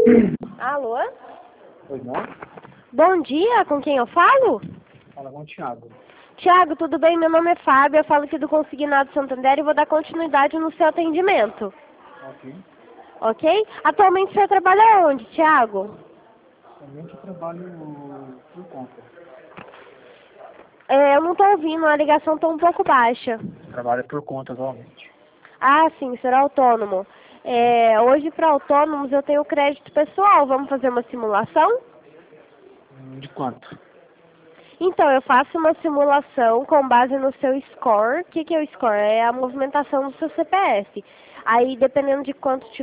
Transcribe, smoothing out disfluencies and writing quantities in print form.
Alô? Pois não? Bom dia, com quem eu falo? Fala com o Thiago. Tiago, tudo bem? Meu nome é Fábio, eu falo aqui do Consignado Santander e vou dar continuidade no seu atendimento. Ok. Ok? Atualmente você trabalha onde, Tiago? Também que trabalho por conta. Eu não estou ouvindo, a ligação está um pouco baixa. Trabalho por conta atualmente. Ah, sim, será autônomo. Hoje para autônomos eu tenho crédito pessoal, vamos fazer uma simulação? De quanto? Então, eu faço uma simulação com base no seu score. O que é o score? É a movimentação do seu CPF. Aí, dependendo de quanto